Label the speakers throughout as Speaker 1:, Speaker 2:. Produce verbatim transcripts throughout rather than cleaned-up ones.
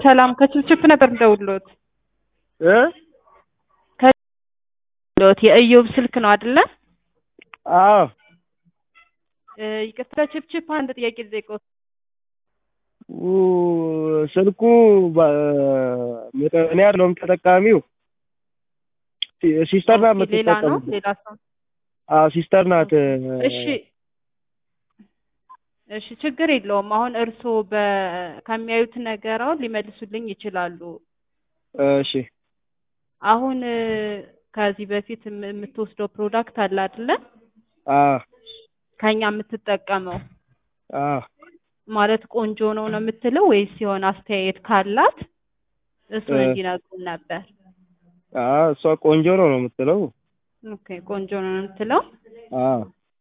Speaker 1: ሰላም ከችፕችፕ ነበር እንደውሎት
Speaker 2: እ
Speaker 1: ከሎት የእዮብ ስልክ ነው አይደለ?
Speaker 2: አዎ
Speaker 1: ይቅርታ ችፕችፕ አንድ ጥያቄ ልጠይቅዎት።
Speaker 2: ስልኩ እኔ አይደለሁም ተጠቃሚው ሲስተር ናት የምትጠቀመው።
Speaker 1: ሌላ ሰው?
Speaker 2: አዎ ሲስተር ናት።
Speaker 1: እሺ እሺ ችግር የለውም። አሁን እርሶ ከሚያዩት ነገር አሁን ሊመልሱልኝ ይችላሉ።
Speaker 2: እሺ
Speaker 1: አሁን ከዚህ በፊት የምትወስደው ፕሮዳክት አለ አይደለ?
Speaker 2: አዎ
Speaker 1: ከኛ የምትጠቀመው
Speaker 2: አዎ
Speaker 1: ማለት ቆንጆ ነው ነው የምትለው ወይስ የሆነ አስተያየት ካላት እሱን እንዲነግሩን ነበር?
Speaker 2: አዎ እሷ ቆንጆ ነው ነው የምትለው።
Speaker 1: ኦኬ ቆንጆ ነው ነው የምትለው።
Speaker 2: አዎ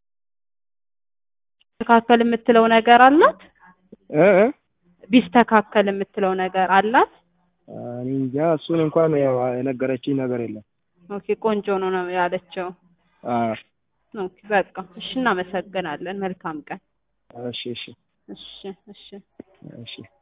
Speaker 1: ቢስተካከል የምትለው ነገር አላት?
Speaker 2: እ እ
Speaker 1: ቢስተካከል የምትለው ነገር አላት?
Speaker 2: እኔ እንጃ እሱን እንኳን ያው የነገረችኝ ነገር የለም።
Speaker 1: ኦኬ ቆንጆ ነው ነው ያለችው።
Speaker 2: አዎ
Speaker 1: ኦኬ በቃ እሺ እናመሰግናለን። መልካም ቀን።
Speaker 2: እሺ እሺ
Speaker 1: እሺ እሺ
Speaker 2: እሺ